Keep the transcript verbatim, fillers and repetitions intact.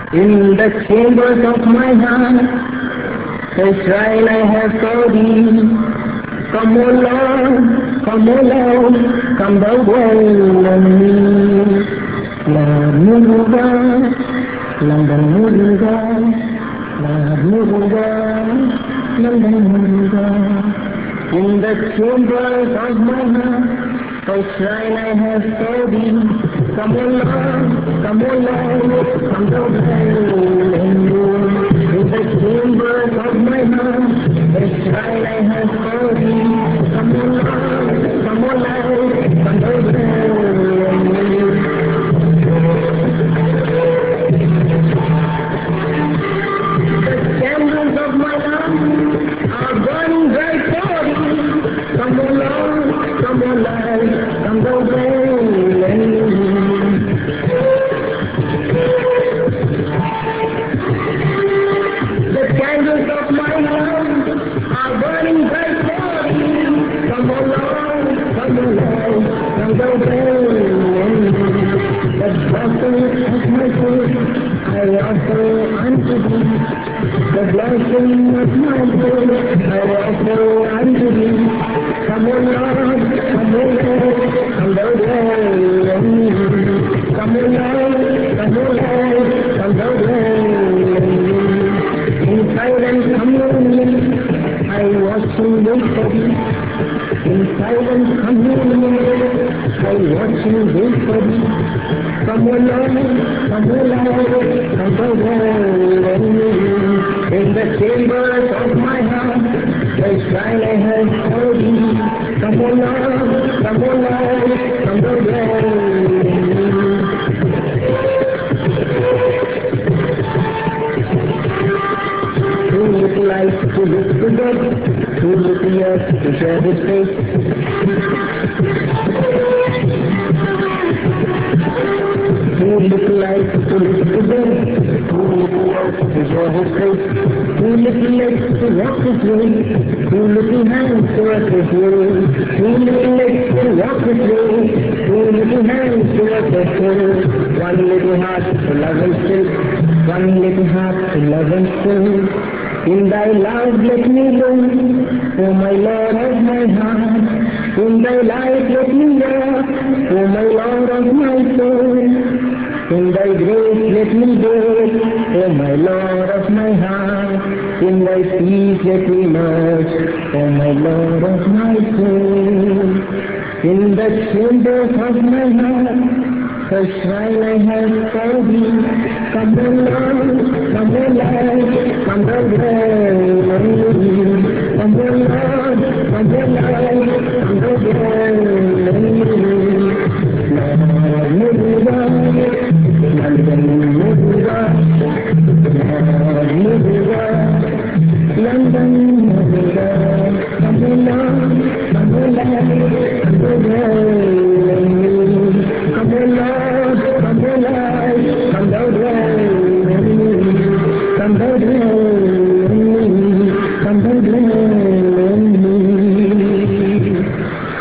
In the chambers of my heart, the shrine I have for thee. Come, O Lord, come, O Lord, come thou dwell on me. Lord Muruga, London Muruga, Lord Muruga, London Muruga. In the chambers of my heart, the shrine I have for thee. Come, O Lord, come, O Lord, come thou dwell on me. In the chambers of my heart, the shrine I have for thee. Come, O Lord, come, O Lord, come thou dwell on me. The candles of my heart are burning bright for thee. Come, O Lord, come, O Lord, come thou dwell on me. The candles of my heart are burning bright for thee. Come, O Lord, come, O Lord, come thou dwell on me. The blessing of my soul I offer unto thee. The blessing of my soul I offer unto thee. Come, O Lord, come, O Lord, come thou dwell on me. Come, O Lord, come, O Lord, come thou dwell on me. In silent communion, I watch and wait for thee. In silent communion, I watch and wait for thee. Come, O Lord, come, O Lord, come thou dwell on me. In the chambers of my heart, the shrine I have for thee. Come, O Lord, come, O Lord, come thou dwell on me. Who little light to look to God, who little earth to share his face. Who little light to look to God, who little earth to share his face. Who little legs to walk his way, who little hands to work his way. Who little legs to walk his way, who little hands to work his way. One little heart to love and still, one little heart to love and still. In thy love let me live, O my Lord of my heart. In thy light let me walk, O my Lord of my soul. In thy grace let me dwell, O my Lord of my heart. In thy peace let me merge, O my Lord of my soul. In the chambers of my heart, the shrine I have for thee. Come, O Lord, come, O Lord, come thou dwell on